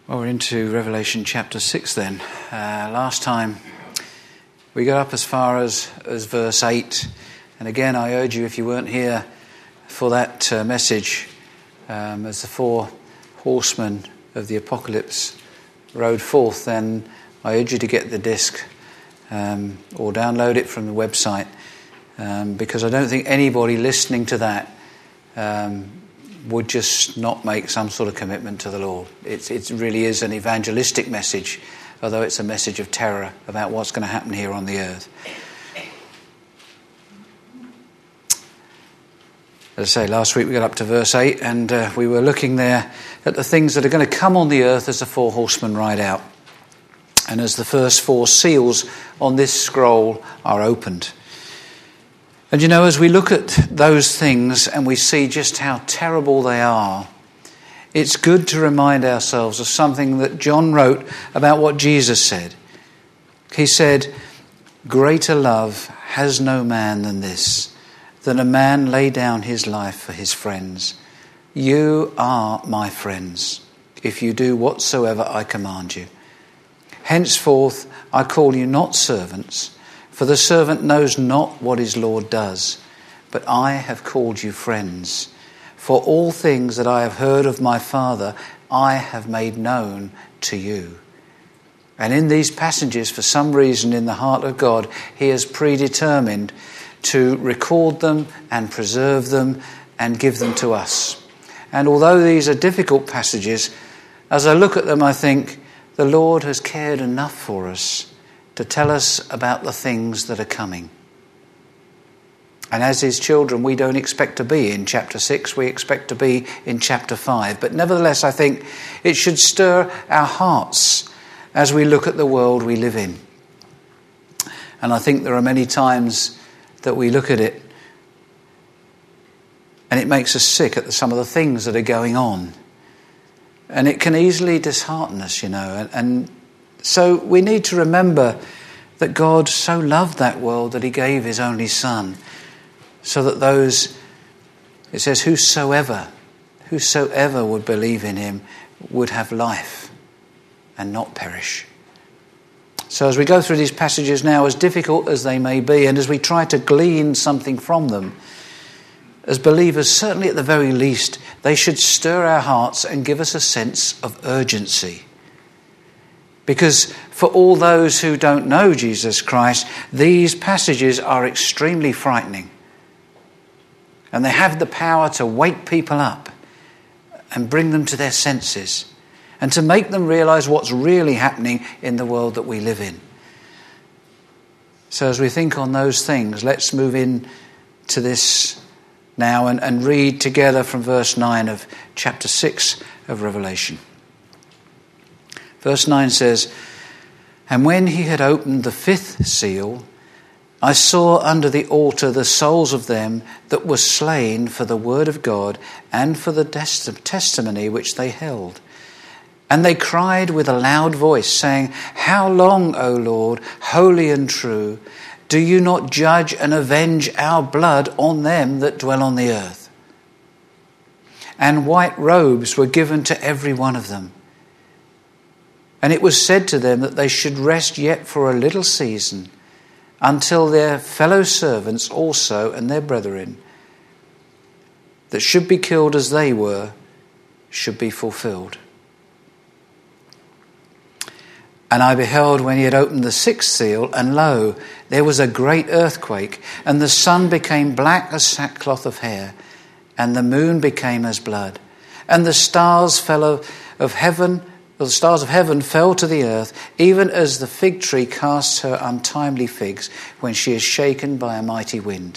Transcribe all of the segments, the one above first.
Well, we're into Revelation chapter 6 then. Last time we got up as far as verse 8. And again, I urge you, if you weren't here for that message, as the four horsemen of the apocalypse rode forth, then I urge you to get the disc or download it from the website, because I don't think anybody listening to that would just not make some sort of commitment to the Lord. It really is an evangelistic message, although it's a message of terror about what's going to happen here on the earth. As I say, last week we got up to verse 8, and we were looking there at the things that are going to come on the earth as the four horsemen ride out, and as the first four seals on this scroll are opened. And you know, as we look at those things and we see just how terrible they are, it's good to remind ourselves of something that John wrote about what Jesus said. He said, "Greater love has no man than this, than a man lay down his life for his friends. You are my friends, if you do whatsoever I command you. Henceforth I call you not servants, for the servant knows not what his Lord does, but I have called you friends. For all things that I have heard of my Father, I have made known to you." And in these passages, for some reason in the heart of God, he has predetermined to record them and preserve them and give them to us. And although these are difficult passages, as I look at them, I think the Lord has cared enough for us to tell us about the things that are coming. And as his children, we don't expect to be in chapter 6, we expect to be in chapter 5. But nevertheless, I think it should stir our hearts as we look at the world we live in. And I think there are many times that we look at it and it makes us sick at some of the things that are going on. And it can easily dishearten us, you know. And so we need to remember that God so loved that world that he gave his only Son, so that those, it says, whosoever would believe in him would have life and not perish. So as we go through these passages now, as difficult as they may be, and as we try to glean something from them, as believers, certainly at the very least, they should stir our hearts and give us a sense of urgency. Because for all those who don't know Jesus Christ, these passages are extremely frightening. And they have the power to wake people up and bring them to their senses and to make them realize what's really happening in the world that we live in. So as we think on those things, let's move in to this now and read together from verse 9 of chapter 6 of Revelation. Verse 9 says, "And when he had opened the fifth seal, I saw under the altar the souls of them that were slain for the word of God and for the testimony which they held. And they cried with a loud voice, saying, How long, O Lord, holy and true, do you not judge and avenge our blood on them that dwell on the earth? And white robes were given to every one of them. And it was said to them that they should rest yet for a little season, until their fellow servants also and their brethren, that should be killed as they were, should be fulfilled. And I beheld when he had opened the sixth seal, and lo, there was a great earthquake, and the sun became black as sackcloth of hair, and the moon became as blood, and the stars of heaven fell to the earth, even as the fig tree casts her untimely figs when she is shaken by a mighty wind.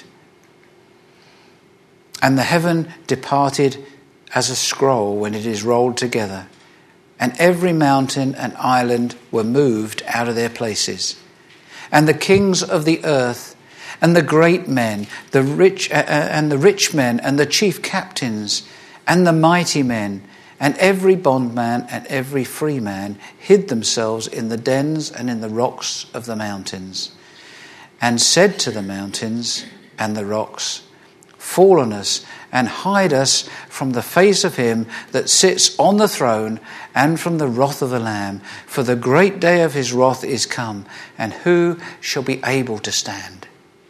And the heaven departed as a scroll when it is rolled together, and every mountain and island were moved out of their places. And the kings of the earth, and the great men, the rich men, and the chief captains, and the mighty men, and every bondman and every free man hid themselves in the dens and in the rocks of the mountains, and said to the mountains and the rocks, Fall on us, and hide us from the face of him that sits on the throne and from the wrath of the Lamb. For the great day of his wrath is come, and who shall be able to stand?"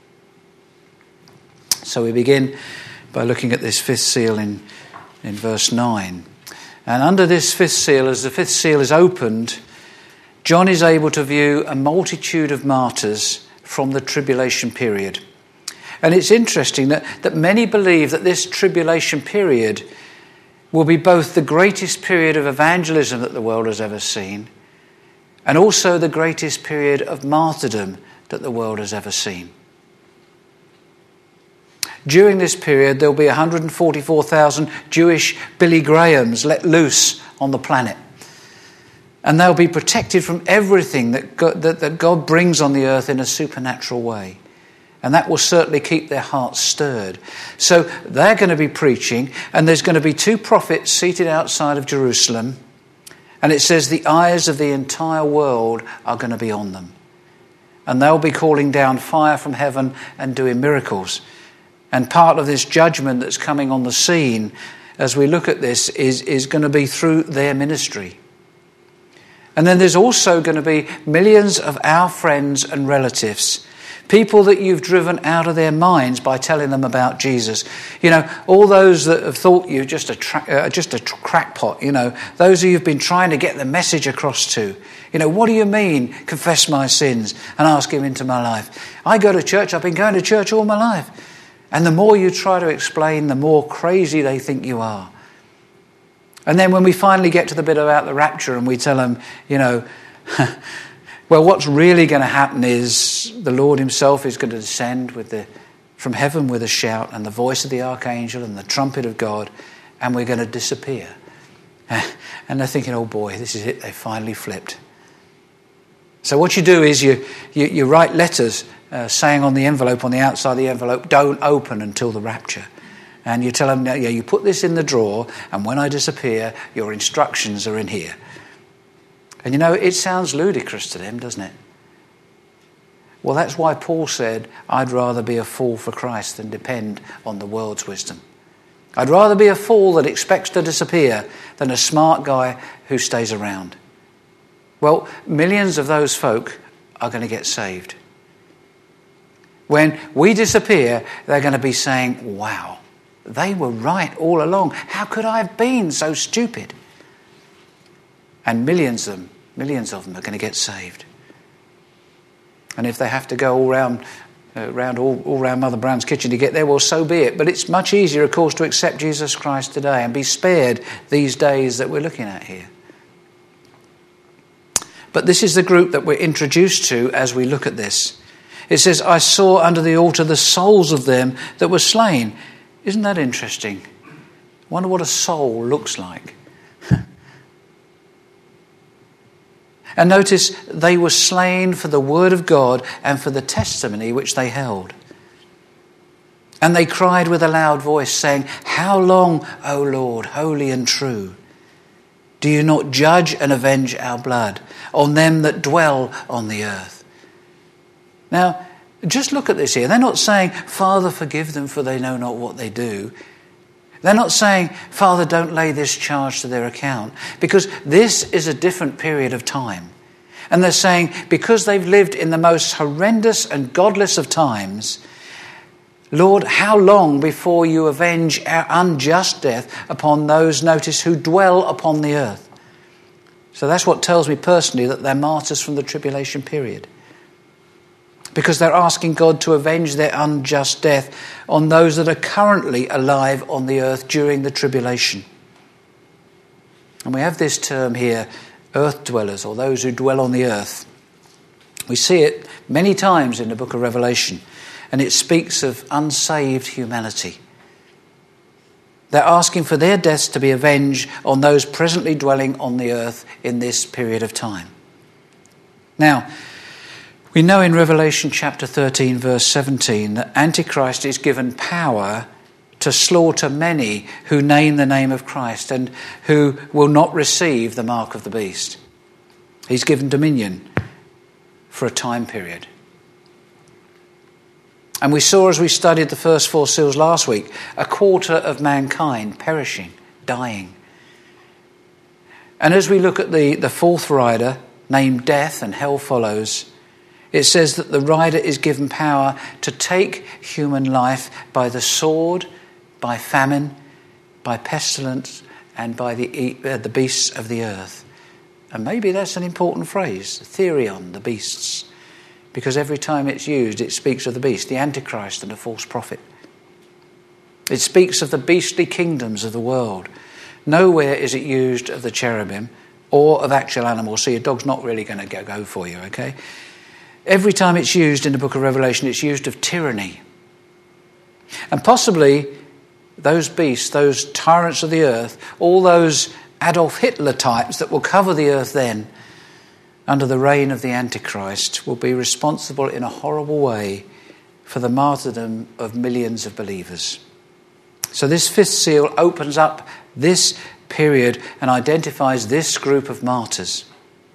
So we begin by looking at this fifth seal in verse 9. And under this fifth seal, as the fifth seal is opened, John is able to view a multitude of martyrs from the tribulation period. And it's interesting that many believe that this tribulation period will be both the greatest period of evangelism that the world has ever seen, and also the greatest period of martyrdom that the world has ever seen. During this period, there will be 144,000 Jewish Billy Grahams let loose on the planet. And they'll be protected from everything that God brings on the earth in a supernatural way. And that will certainly keep their hearts stirred. So they're going to be preaching, and there's going to be 2 prophets seated outside of Jerusalem. And it says the eyes of the entire world are going to be on them. And they'll be calling down fire from heaven and doing miracles. And part of this judgment that's coming on the scene as we look at this is going to be through their ministry. And then there's also going to be millions of our friends and relatives, people that you've driven out of their minds by telling them about Jesus. You know, all those that have thought you're just a crackpot, you know, those who you've been trying to get the message across to. You know, what do you mean, confess my sins and ask him into my life? I go to church, I've been going to church all my life. And the more you try to explain, the more crazy they think you are. And then when we finally get to the bit about the rapture and we tell them, you know, well, what's really going to happen is the Lord himself is going to descend from heaven with a shout and the voice of the archangel and the trumpet of God, and we're going to disappear. And they're thinking, oh boy, this is it, they finally flipped. So what you do is you write letters saying on the envelope, on the outside of the envelope, don't open until the rapture. And you tell them, yeah, you put this in the drawer, and when I disappear, your instructions are in here. And you know, it sounds ludicrous to them, doesn't it? Well, that's why Paul said, I'd rather be a fool for Christ than depend on the world's wisdom. I'd rather be a fool that expects to disappear than a smart guy who stays around. Well, millions of those folk are going to get saved. When we disappear, they're going to be saying, wow, they were right all along. How could I have been so stupid? And millions of them are going to get saved. And if they have to go all round Mother Brown's kitchen to get there, well, so be it. But it's much easier, of course, to accept Jesus Christ today and be spared these days that we're looking at here. But this is the group that we're introduced to as we look at this. It says, I saw under the altar the souls of them that were slain. Isn't that interesting? I wonder what a soul looks like. And notice, they were slain for the word of God and for the testimony which they held. And they cried with a loud voice, saying, how long, O Lord, holy and true, do you not judge and avenge our blood on them that dwell on the earth? Now, just look at this here. They're not saying, Father, forgive them, for they know not what they do. They're not saying, Father, don't lay this charge to their account, because this is a different period of time. And they're saying, because they've lived in the most horrendous and godless of times, Lord, how long before you avenge our unjust death upon those, notice, who dwell upon the earth? So that's what tells me personally that they're martyrs from the tribulation period. Because they're asking God to avenge their unjust death on those that are currently alive on the earth during the tribulation. And we have this term here, earth dwellers, or those who dwell on the earth. We see it many times in the book of Revelation, and it speaks of unsaved humanity. They're asking for their deaths to be avenged on those presently dwelling on the earth in this period of time. Now, we know in Revelation chapter 13, verse 17, that Antichrist is given power to slaughter many who name the name of Christ and who will not receive the mark of the beast. He's given dominion for a time period. And we saw as we studied the first 4 seals last week, a quarter of mankind perishing, dying. And as we look at the 4th rider, named Death, and hell follows, it says that the rider is given power to take human life by the sword, by famine, by pestilence, and by the beasts of the earth. And maybe that's an important phrase, therion, the beasts. Because every time it's used, it speaks of the beast, the Antichrist and the false prophet. It speaks of the beastly kingdoms of the world. Nowhere is it used of the cherubim or of actual animals, so your dog's not really going to go for you, okay? Every time it's used in the book of Revelation, it's used of tyranny. And possibly those beasts, those tyrants of the earth, all those Adolf Hitler types that will cover the earth then, under the reign of the Antichrist, will be responsible in a horrible way for the martyrdom of millions of believers. So this 5th seal opens up this period and identifies this group of martyrs.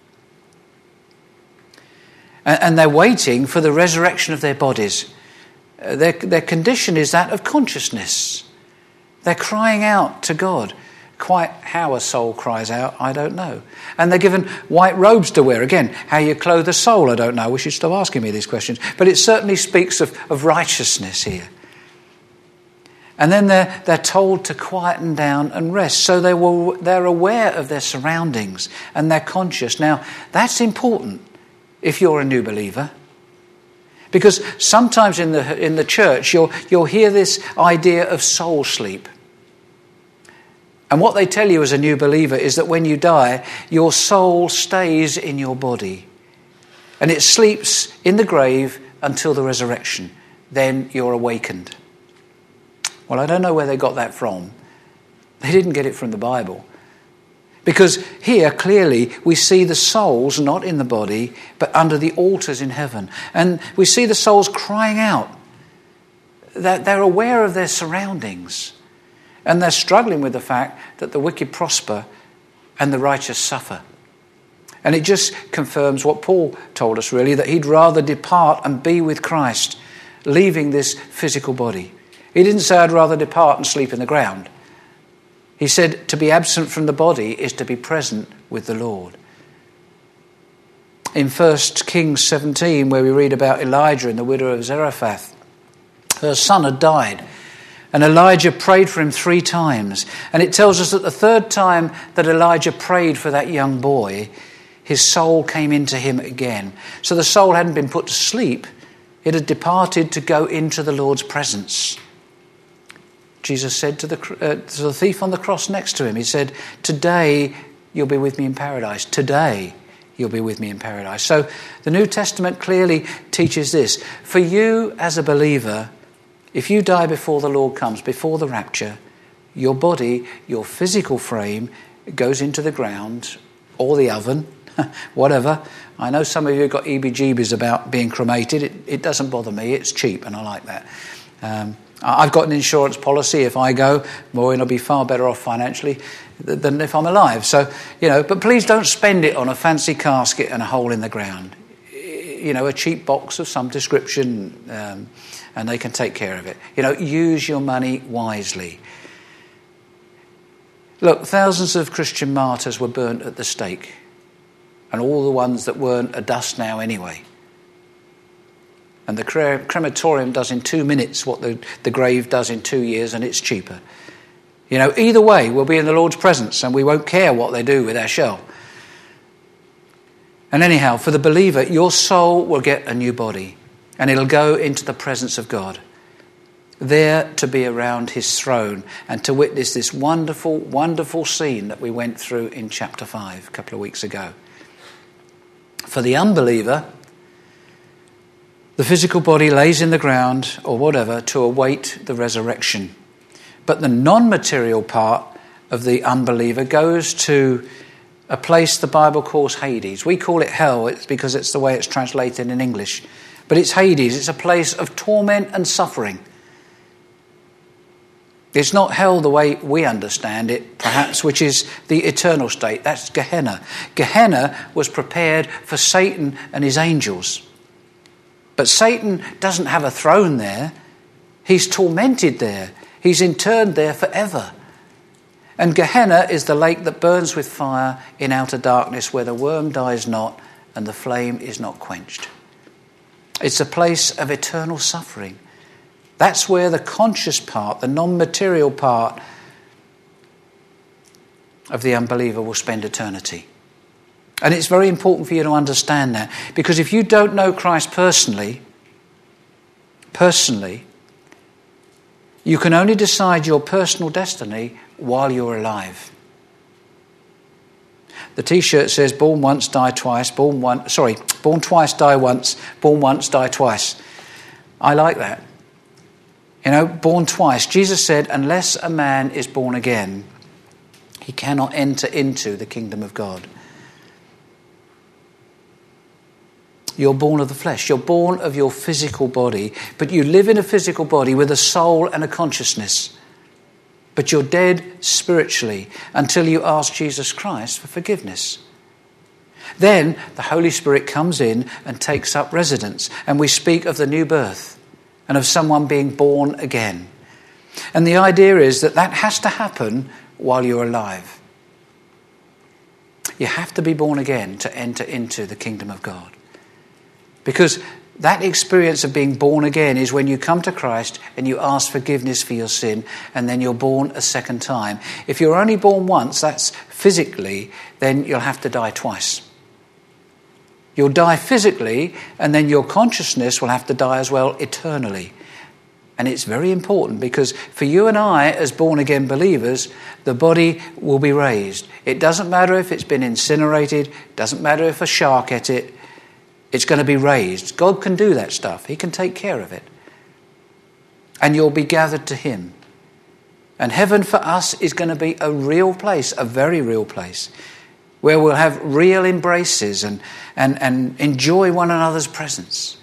And they're waiting for the resurrection of their bodies. Their condition is that of consciousness. They're crying out to God. Quite how a soul cries out, I don't know. And they're given white robes to wear. Again, how you clothe a soul, I don't know. We should stop asking me these questions. But it certainly speaks of righteousness here. And then they're told to quieten down and rest. So they're aware of their surroundings and they're conscious. Now, that's important if you're a new believer. Because sometimes in the church, you'll hear this idea of soul sleep. And what they tell you as a new believer is that when you die, your soul stays in your body. And it sleeps in the grave until the resurrection. Then you're awakened. Well, I don't know where they got that from. They didn't get it from the Bible. Because here, clearly, we see the souls not in the body, but under the altars in heaven. And we see the souls crying out. They're aware of their surroundings. And they're struggling with the fact that the wicked prosper and the righteous suffer. And it just confirms what Paul told us, really, that he'd rather depart and be with Christ, leaving this physical body. He didn't say, I'd rather depart and sleep in the ground. He said, to be absent from the body is to be present with the Lord. In 1 Kings 17, where we read about Elijah and the widow of Zarephath, her son had died. And Elijah prayed for him 3 times. And it tells us that the 3rd time that Elijah prayed for that young boy, his soul came into him again. So the soul hadn't been put to sleep. It had departed to go into the Lord's presence. Jesus said to the thief on the cross next to him, he said, today you'll be with me in paradise. Today you'll be with me in paradise. So the New Testament clearly teaches this. For you as a believer, if you die before the Lord comes, before the rapture, your body, your physical frame goes into the ground or the oven, whatever. I know some of you have got EBGBs about being cremated. It doesn't bother me. It's cheap and I like that. I've got an insurance policy. If I go, Maureen will be far better off financially than if I'm alive. So, but please don't spend it on a fancy casket and a hole in the ground. A cheap box of some description, and they can take care of it. Use your money wisely. Look, thousands of Christian martyrs were burnt at the stake, and all the ones that weren't are dust now anyway. And the crematorium does in 2 minutes what the grave does in 2 years, and it's cheaper. Either way, we'll be in the Lord's presence, and we won't care what they do with our shell. And anyhow, for the believer, your soul will get a new body, and it'll go into the presence of God, there to be around his throne and to witness this wonderful, wonderful scene that we went through in chapter 5 a couple of weeks ago. For the unbeliever, the physical body lays in the ground or whatever to await the resurrection. But the non-material part of the unbeliever goes to a place the Bible calls Hades. We call it hell. It's because it's the way it's translated in English. But it's Hades. It's a place of torment and suffering. It's not hell the way we understand it, perhaps, which is the eternal state. That's Gehenna. Gehenna was prepared for Satan and his angels. But Satan doesn't have a throne there. He's tormented there. He's interned there forever. And Gehenna is the lake that burns with fire in outer darkness, where the worm dies not and the flame is not quenched. It's a place of eternal suffering. That's where the conscious part, the non-material part of the unbeliever will spend eternity. And it's very important for you to understand that, because if you don't know Christ personally, you can only decide your personal destiny while you're alive. The T-shirt says, born once, die twice, born twice, die once, born once, die twice. I like that. You know, born twice. Jesus said, unless a man is born again, he cannot enter into the kingdom of God. You're born of the flesh. You're born of your physical body, but you live in a physical body with a soul and a consciousness. But you're dead spiritually until you ask Jesus Christ for forgiveness. Then the Holy Spirit comes in and takes up residence, and we speak of the new birth and of someone being born again. And the idea is that has to happen while you're alive. You have to be born again to enter into the kingdom of God. Because that experience of being born again is when you come to Christ and you ask forgiveness for your sin, and then you're born a second time. If you're only born once, that's physically, then you'll have to die twice. You'll die physically, and then your consciousness will have to die as well eternally. And it's very important, because for you and I, as born-again believers, the body will be raised. It doesn't matter if it's been incinerated, it doesn't matter if a shark ate it, it's going to be raised. God can do that stuff. He can take care of it. And you'll be gathered to him. And heaven for us is going to be a real place, a very real place, where we'll have real embraces and enjoy one another's presence.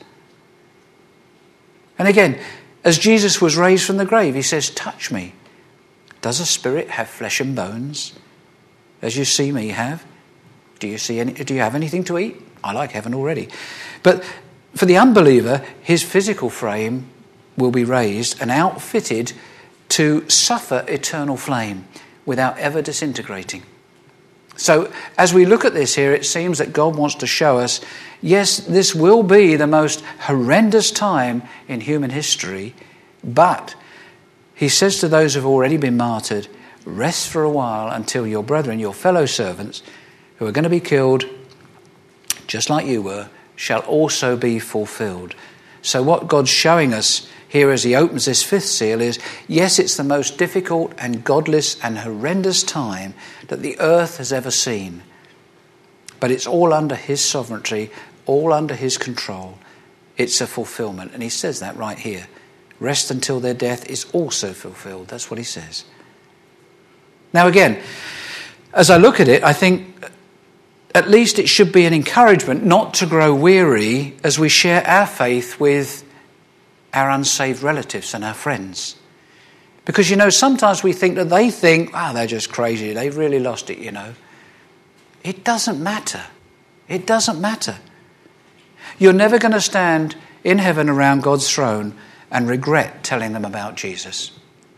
And again, as Jesus was raised from the grave, he says, touch me. Does a spirit have flesh and bones, as you see me have? Do you have anything to eat? I like heaven already. But for the unbeliever, his physical frame will be raised and outfitted to suffer eternal flame without ever disintegrating. So as we look at this here, it seems that God wants to show us, yes, this will be the most horrendous time in human history, but he says to those who have already been martyred, rest for a while until your brethren, your fellow servants, who are going to be killed just like you were, shall also be fulfilled. So what God's showing us here as he opens this fifth seal is, yes, it's the most difficult and godless and horrendous time that the earth has ever seen. But it's all under his sovereignty, all under his control. It's a fulfillment. And he says that right here. Rest until their death is also fulfilled. That's what he says. Now again, as I look at it, I think at least it should be an encouragement not to grow weary as we share our faith with our unsaved relatives and our friends. Because, sometimes we think that they think, they're just crazy. They've really lost it, It doesn't matter. It doesn't matter. You're never going to stand in heaven around God's throne and regret telling them about Jesus.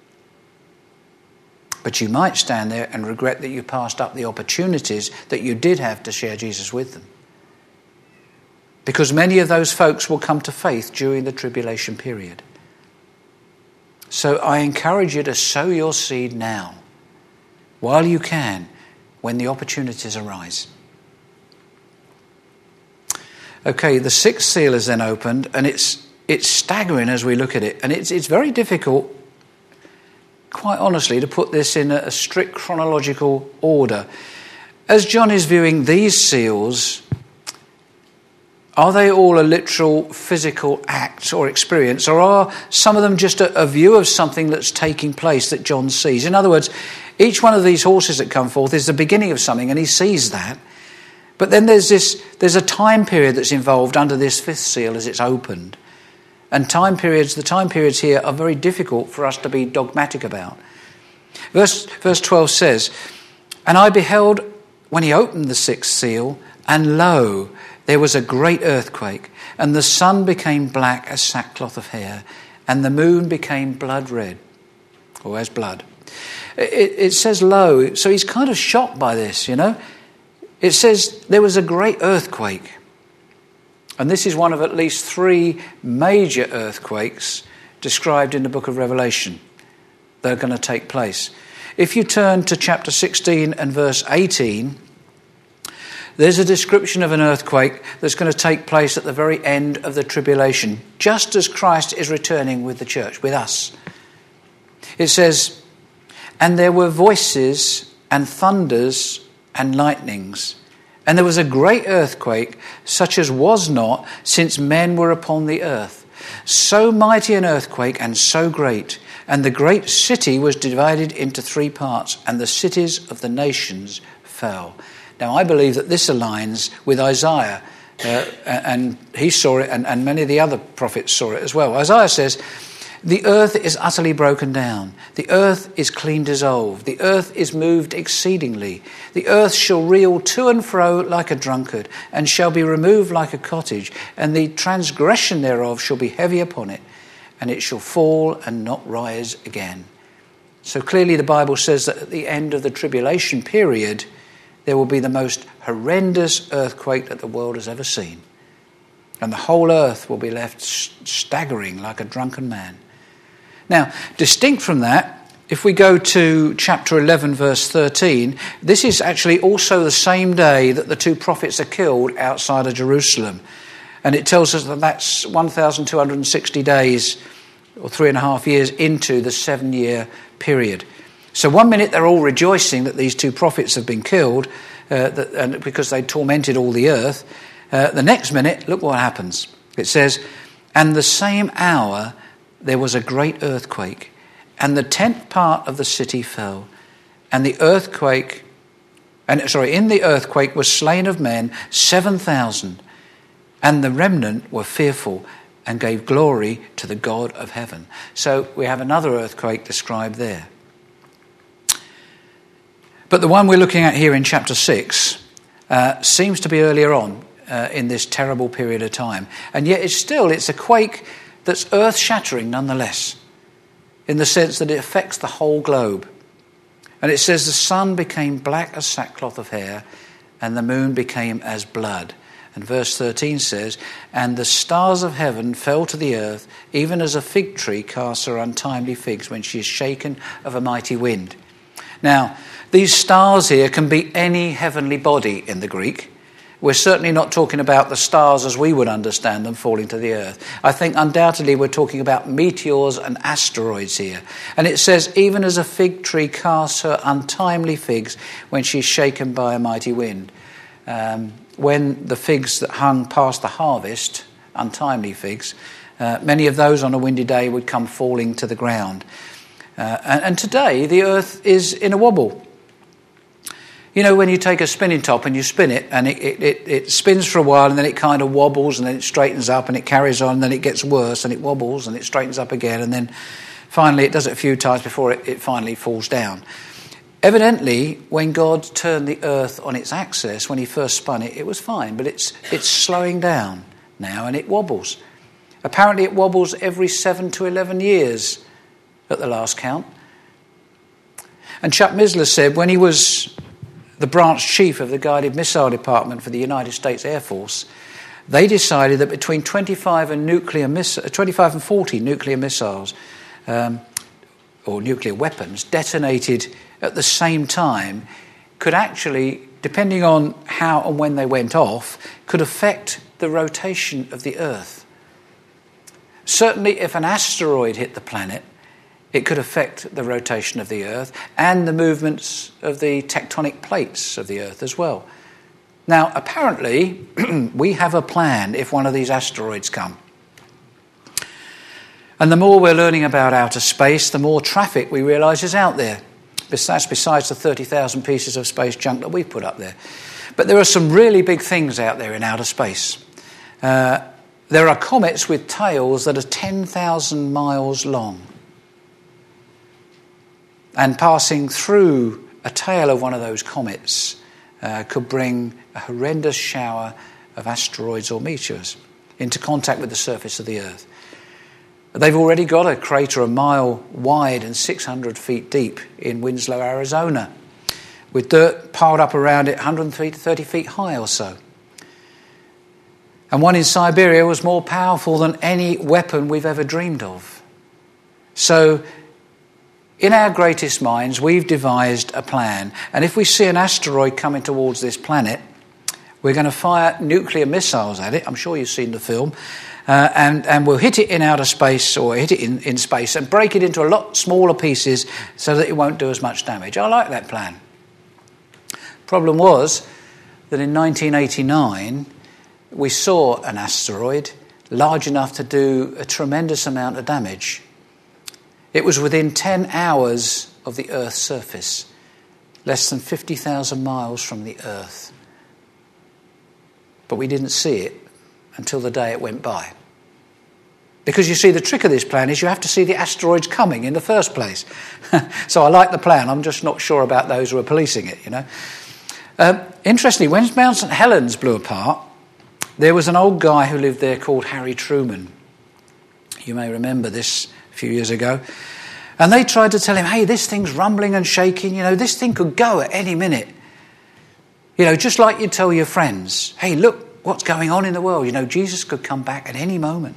But you might stand there and regret that you passed up the opportunities that you did have to share Jesus with them. Because many of those folks will come to faith during the tribulation period. So I encourage you to sow your seed now, while you can, when the opportunities arise. Okay, the sixth seal is then opened, and it's staggering as we look at it. And it's very difficult, quite honestly, to put this in a strict chronological order. As John is viewing these seals, are they all a literal physical act or experience, or are some of them just a view of something that's taking place that John sees? In other words, each one of these horses that come forth is the beginning of something, and he sees that. But then there's a time period that's involved under this fifth seal as it's opened. And the time periods here are very difficult for us to be dogmatic about. Verse 12 says, and I beheld, when he opened the sixth seal, And lo, there was a great earthquake, and the sun became black as sackcloth of hair, and the moon became blood red, or as blood. It says lo, so he's kind of shocked by this, you know. It says there was a great earthquake. And this is one of at least 3 major earthquakes described in the book of Revelation that are going to take place. If you turn to chapter 16 and verse 18, there's a description of an earthquake that's going to take place at the very end of the tribulation, just as Christ is returning with the church, with us. It says, and there were voices and thunders and lightnings, and there was a great earthquake, such as was not since men were upon the earth. So mighty an earthquake and so great, and the great city was divided into 3 parts, and the cities of the nations fell. Now, I believe that this aligns with Isaiah, and he saw it, and many of the other prophets saw it as well. Isaiah says, the earth is utterly broken down. The earth is clean dissolved. The earth is moved exceedingly. The earth shall reel to and fro like a drunkard, and shall be removed like a cottage, and the transgression thereof shall be heavy upon it, and it shall fall and not rise again. So clearly the Bible says that at the end of the tribulation period, there will be the most horrendous earthquake that the world has ever seen. And the whole earth will be left staggering like a drunken man. Now, distinct from that, if we go to chapter 11, verse 13, this is actually also the same day that the 2 prophets are killed outside of Jerusalem. And it tells us that that's 1,260 days or 3.5 years into the 7-year period. So one minute they're all rejoicing that these 2 prophets have been killed and because they tormented all the earth. The next minute, look what happens. It says, and the same hour there was a great earthquake, and the 10th part of the city fell, and in the earthquake was slain of men 7,000, and the remnant were fearful and gave glory to the God of heaven. So we have another earthquake described there. But the one we're looking at here in chapter 6 seems to be earlier on in this terrible period of time. And yet it's a quake that's earth-shattering nonetheless, in the sense that it affects the whole globe. And it says the sun became black as sackcloth of hair, and the moon became as blood. And verse 13 says, and the stars of heaven fell to the earth, even as a fig tree casts her untimely figs when she is shaken of a mighty wind. Now, these stars here can be any heavenly body in the Greek. We're certainly not talking about the stars as we would understand them falling to the earth. I think undoubtedly we're talking about meteors and asteroids here. And it says, even as a fig tree casts her untimely figs when she's shaken by a mighty wind. When the figs that hung past the harvest, untimely figs, many of those on a windy day would come falling to the ground. And today the earth is in a wobble. You know, when you take a spinning top and you spin it, and it spins for a while, and then it kind of wobbles, and then it straightens up, and it carries on, and then it gets worse, and it wobbles, and it straightens up again, and then finally it does it a few times before it finally falls down. Evidently, when God turned the earth on its axis, when he first spun it, it was fine, but it's slowing down now, and it wobbles. Apparently it wobbles every 7 to 11 years at the last count. And Chuck Missler said when he was the branch chief of the Guided Missile Department for the United States Air Force, they decided that between 25 and 40 nuclear missiles or nuclear weapons detonated at the same time could actually, depending on how and when they went off, could affect the rotation of the Earth. Certainly if an asteroid hit the planet, it could affect the rotation of the Earth and the movements of the tectonic plates of the Earth as well. Now, apparently, we have a plan if one of these asteroids come. And the more we're learning about outer space, the more traffic we realise is out there. That's besides the 30,000 pieces of space junk that we've put up there. But there are some really big things out there in outer space. There are comets with tails that are 10,000 miles long. And passing through a tail of one of those comets could bring a horrendous shower of asteroids or meteors into contact with the surface of the Earth. They've already got a crater a mile wide and 600 feet deep in Winslow, Arizona, with dirt piled up around it 130 feet high or so. And one in Siberia was more powerful than any weapon we've ever dreamed of. So, in our greatest minds, we've devised a plan. And if we see an asteroid coming towards this planet, we're going to fire nuclear missiles at it. I'm sure you've seen the film. And we'll hit it in outer space or hit it in space and break it into a lot smaller pieces so that it won't do as much damage. I like that plan. Problem was that in 1989, we saw an asteroid large enough to do a tremendous amount of damage. It was within 10 hours of the Earth's surface, less than 50,000 miles from the Earth. But we didn't see it until the day it went by. Because you see, the trick of this plan is you have to see the asteroids coming in the first place. So I like the plan. I'm just not sure about those who are policing it, you know. Interestingly, when Mount St. Helens blew apart, there was an old guy who lived there called Harry Truman. You may remember this a few years ago. And they tried to tell him, hey, this thing's rumbling and shaking. You know, this thing could go at any minute. You know, just like you tell your friends, hey, look what's going on in the world. You know, Jesus could come back at any moment.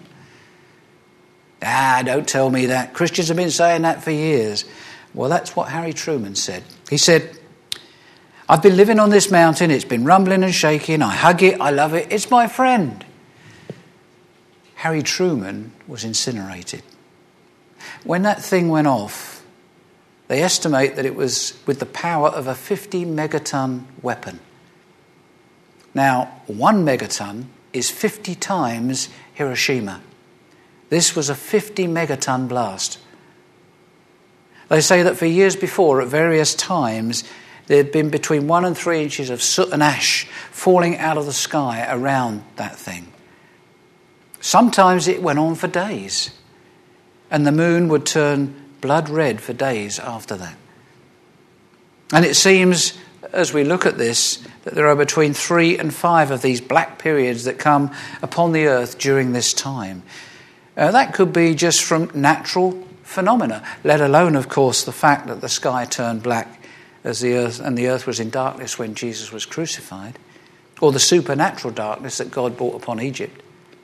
Don't tell me that. Christians have been saying that for years. Well, that's what Harry Truman said. He said, I've been living on this mountain. It's been rumbling and shaking. I hug it. I love it. It's my friend. Harry Truman was incinerated. When that thing went off, they estimate that it was with the power of a 50 megaton weapon. Now, 1 megaton is 50 times Hiroshima. This was a 50 megaton blast. They say that for years before, at various times, there had been between 1 and 3 inches of soot and ash falling out of the sky around that thing. Sometimes it went on for days, and the moon would turn blood red for days after that. And it seems, as we look at this, that there are between 3 and 5 of these black periods that come upon the earth during this time. That could be just from natural phenomena, let alone, of course, the fact that the sky turned black as the earth was in darkness when Jesus was crucified, or the supernatural darkness that God brought upon Egypt.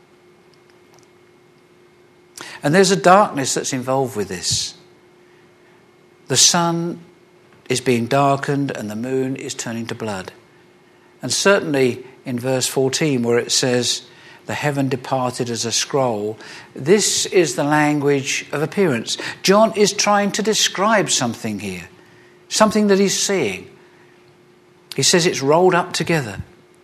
And there's a darkness that's involved with this. The sun is being darkened and the moon is turning to blood. And certainly in verse 14 where it says, the heaven departed as a scroll, this is the language of appearance. John is trying to describe something here, something that he's seeing. He says it's rolled up together.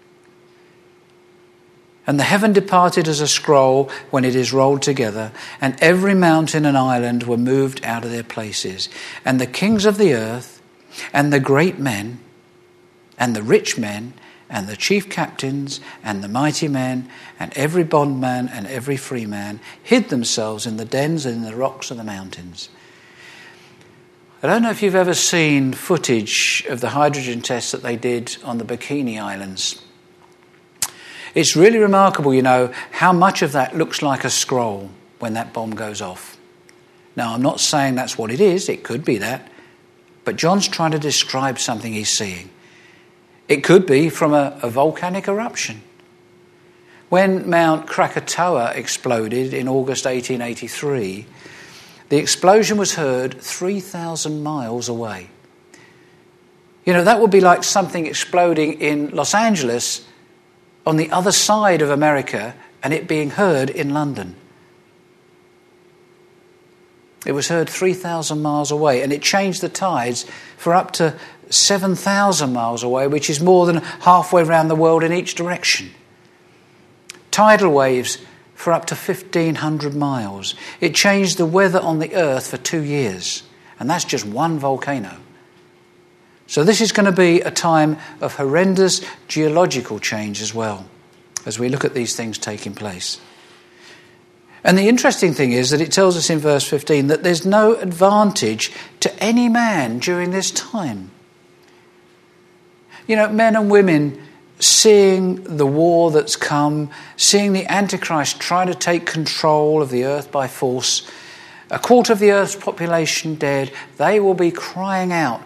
And the heaven departed as a scroll when it is rolled together, and every mountain and island were moved out of their places. And the kings of the earth, and the great men, and the rich men, and the chief captains, and the mighty men, and every bondman and every free man, hid themselves in the dens and in the rocks of the mountains. I don't know if you've ever seen footage of the hydrogen tests that they did on the Bikini Islands. It's really remarkable, you know, how much of that looks like a scroll when that bomb goes off. Now, I'm not saying that's what it is. It could be that. But John's trying to describe something he's seeing. It could be from a volcanic eruption. When Mount Krakatoa exploded in August 1883, the explosion was heard 3,000 miles away. You know, that would be like something exploding in Los Angeles on the other side of America and it being heard in London. It was heard 3,000 miles away, and it changed the tides for up to 7,000 miles away, which is more than halfway around the world in each direction. Tidal waves for up to 1,500 miles. It changed the weather on the earth for 2 years, and that's just one volcano. So this is going to be a time of horrendous geological change as well, as we look at these things taking place. And the interesting thing is that it tells us in verse 15 that there's no advantage to any man during this time. Men and women seeing the war that's come, seeing the Antichrist try to take control of the earth by force, a quarter of the earth's population dead, they will be crying out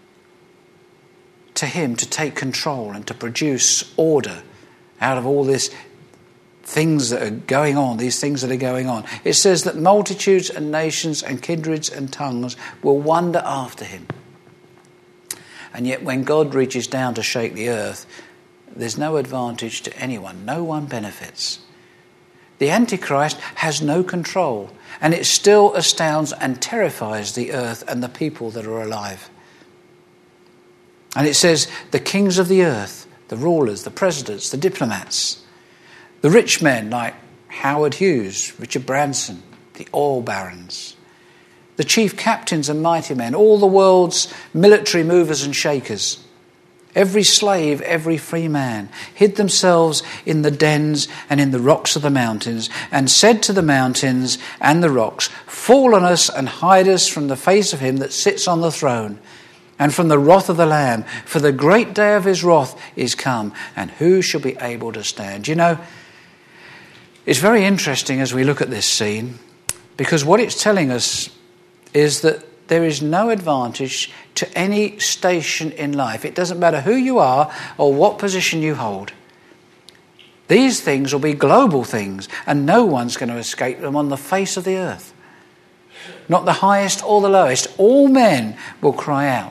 to him to take control and to produce order out of all these things that are going on, It says that multitudes and nations and kindreds and tongues will wonder after him. And yet when God reaches down to shake the earth, there's no advantage to anyone. No one benefits. The Antichrist has no control, and it still astounds and terrifies the earth and the people that are alive. And it says the kings of the earth, the rulers, the presidents, the diplomats, the rich men like Howard Hughes, Richard Branson, the oil barons, the chief captains and mighty men, all the world's military movers and shakers, every slave, every free man, hid themselves in the dens and in the rocks of the mountains, and said to the mountains and the rocks, "Fall on us and hide us from the face of him that sits on the throne, and from the wrath of the Lamb, for the great day of his wrath is come, and who shall be able to stand?" It's very interesting as we look at this scene, because what it's telling us is that there is no advantage to any station in life. It doesn't matter who you are or what position you hold. These things will be global things, and no one's going to escape them on the face of the earth. Not the highest or the lowest. All men will cry out.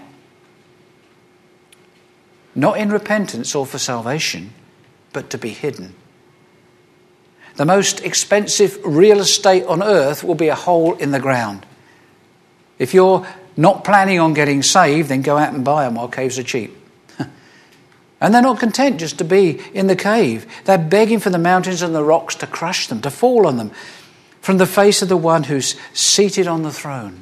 Not in repentance or for salvation, but to be hidden. The most expensive real estate on earth will be a hole in the ground. If you're not planning on getting saved, then go out and buy them while caves are cheap. And they're not content just to be in the cave. They're begging for the mountains and the rocks to crush them, to fall on them, from the face of the one who's seated on the throne.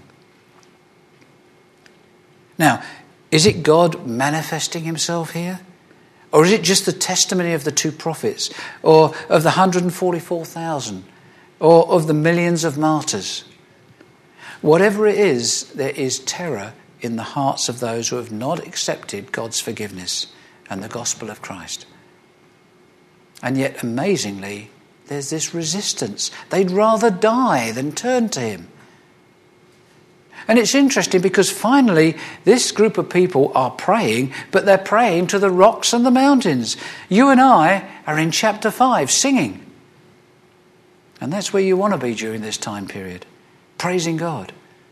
Now, is it God manifesting himself here? Or is it just the testimony of the two prophets, or of the 144,000, or of the millions of martyrs? Whatever it is, there is terror in the hearts of those who have not accepted God's forgiveness and the gospel of Christ. And yet, amazingly, there's this resistance. They'd rather die than turn to him. And it's interesting because finally this group of people are praying, but they're praying to the rocks and the mountains. You and I are in chapter 5 singing. And that's where you want to be during this time period, praising God.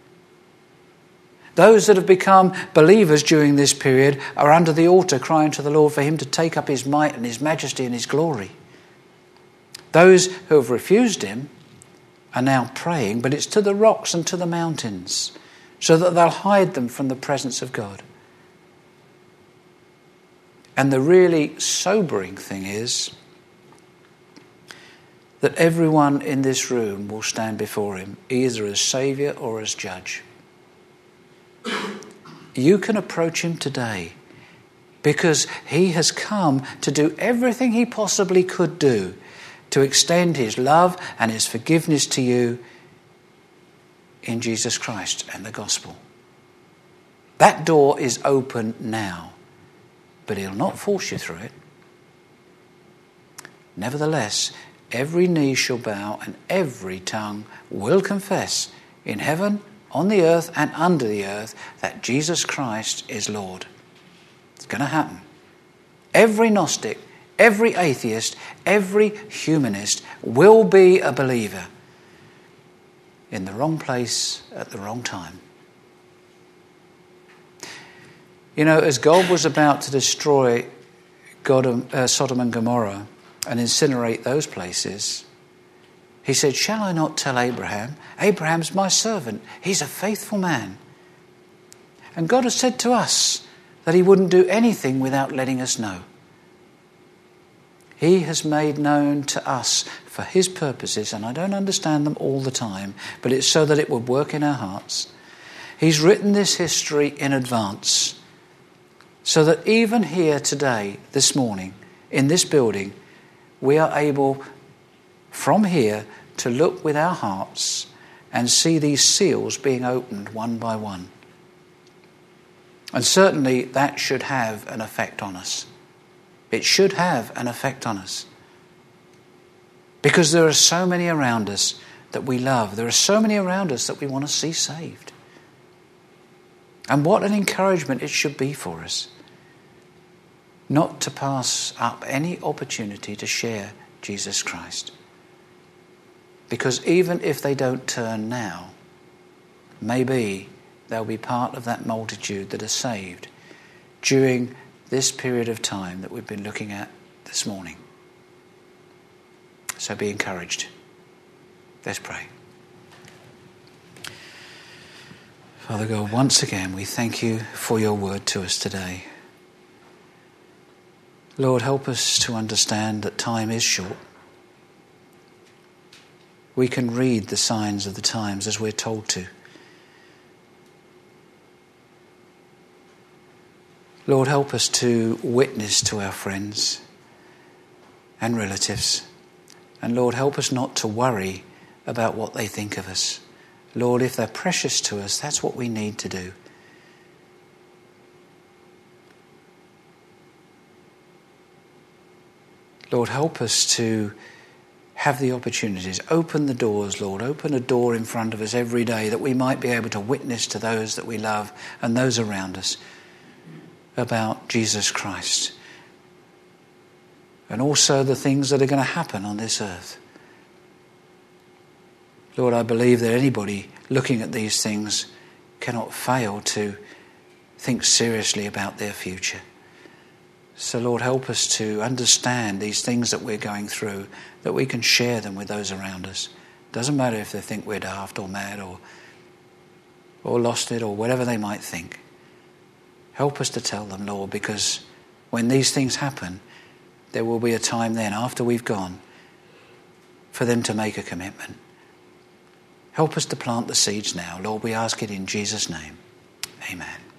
Those that have become believers during this period are under the altar crying to the Lord for him to take up his might and his majesty and his glory. Those who have refused him are now praying, but it's to the rocks and to the mountains, so that they'll hide them from the presence of God. And the really sobering thing is that everyone in this room will stand before him, either as Saviour or as Judge. You can approach him today because he has come to do everything he possibly could do to extend his love and his forgiveness to you in Jesus Christ and the gospel. That door is open now, but he'll not force you through it. Nevertheless, every knee shall bow and every tongue will confess in heaven, on the earth and under the earth that Jesus Christ is Lord. It's going to happen. Every Gnostic, every atheist, every humanist will be a believer in the wrong place at the wrong time. As God was about to destroy Sodom and Gomorrah and incinerate those places, he said, "Shall I not tell Abraham? Abraham's my servant. He's a faithful man." And God has said to us that he wouldn't do anything without letting us know. He has made known to us for his purposes, and I don't understand them all the time, but it's so that it would work in our hearts. He's written this history in advance, so that even here today, this morning, in this building, we are able from here to look with our hearts and see these seals being opened one by one. And certainly that should have an effect on us. It should have an effect on us. Because there are so many around us that we love. There are so many around us that we want to see saved. And what an encouragement it should be for us not to pass up any opportunity to share Jesus Christ. Because even if they don't turn now, maybe they'll be part of that multitude that are saved during this period of time that we've been looking at this morning. So be encouraged. Let's pray. Father God, once again we thank you for your word to us today. Lord, help us to understand that time is short. We can read the signs of the times as we're told to. Lord, help us to witness to our friends and relatives. And Lord, help us not to worry about what they think of us. Lord, if they're precious to us, that's what we need to do. Lord, help us to have the opportunities. Open the doors, Lord. Open a door in front of us every day that we might be able to witness to those that we love and those around us about Jesus Christ. And also the things that are going to happen on this earth. Lord, I believe that anybody looking at these things cannot fail to think seriously about their future. So Lord, help us to understand these things that we're going through, that we can share them with those around us. Doesn't matter if they think we're daft or mad or lost it or whatever they might think. Help us to tell them, Lord, because when these things happen, there will be a time then after we've gone for them to make a commitment. Help us to plant the seeds now. Lord, we ask it in Jesus' name. Amen.